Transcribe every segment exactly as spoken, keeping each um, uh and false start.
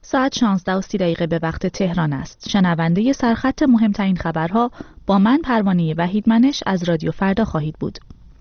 ساعت شانزده و سی دقیقه به وقت تهران است. شنونده سرخط مهمترین خبرها با من پروانه وحیدمنش از رادیو فردا خواهید بود.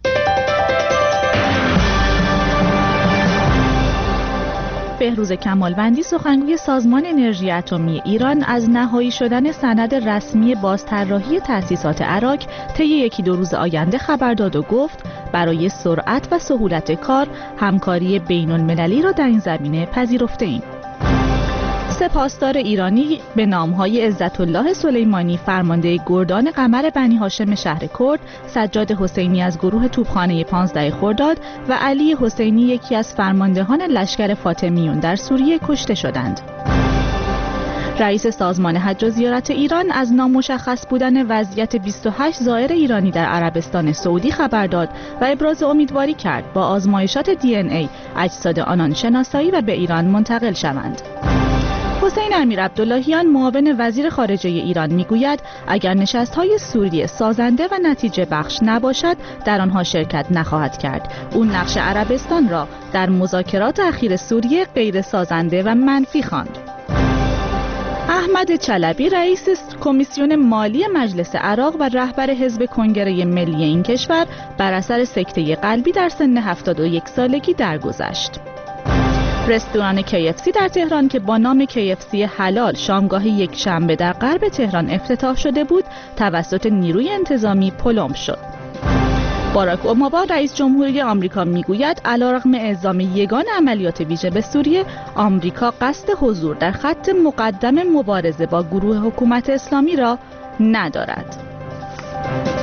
بهروز کمالوندی سخنگوی سازمان انرژی اتمی ایران از نهایی شدن سند رسمی بازطراحی تأسیسات اراک طی یکی دو روز آینده خبر داد و گفت برای سرعت و سهولت کار همکاری بین‌المللی را در این زمینه پذیرفته‌ایم. سپاسدار ایرانی به نام‌های عزت الله سلیمانی فرمانده گردان قمر بنی هاشم شهر کرد، سجاد حسینی از گروه توپخانه پانزده خرداد و علی حسینی یکی از فرماندهان لشکر فاطمیون در سوریه کشته شدند. رئیس سازمان حج و زیارت ایران از نامشخص بودن وضعیت بیست و هشت زائر ایرانی در عربستان سعودی خبر داد و ابراز امیدواری کرد با آزمایشات دی ان ای اجساد آنان شناسایی و به ایران منتقل شوند. حسین امیر عبداللهیان معاون وزیر خارجه ایران میگوید اگر نشست‌های سوریه سازنده و نتیجه بخش نباشد در آنها شرکت نخواهد کرد. او نقش عربستان را در مذاکرات اخیر سوریه غیر سازنده و منفی خواند. احمد چلبی رئیس کمیسیون مالی مجلس عراق و رهبر حزب کنگره ملی این کشور بر اثر سکته قلبی در سن هفتاد و یک سالگی درگذشت. رستوران کی اف سی در تهران که با نام کی اف سی حلال شامگاه یک شنبه در غرب تهران افتتاح شده بود توسط نیروی انتظامی پلم شد. باراک اوباما رئیس جمهوری آمریکا میگوید علیرغم اعزام یگان عملیات ویژه به سوریه، آمریکا قصد حضور در خط مقدم مبارزه با گروه حکومت اسلامی را ندارد.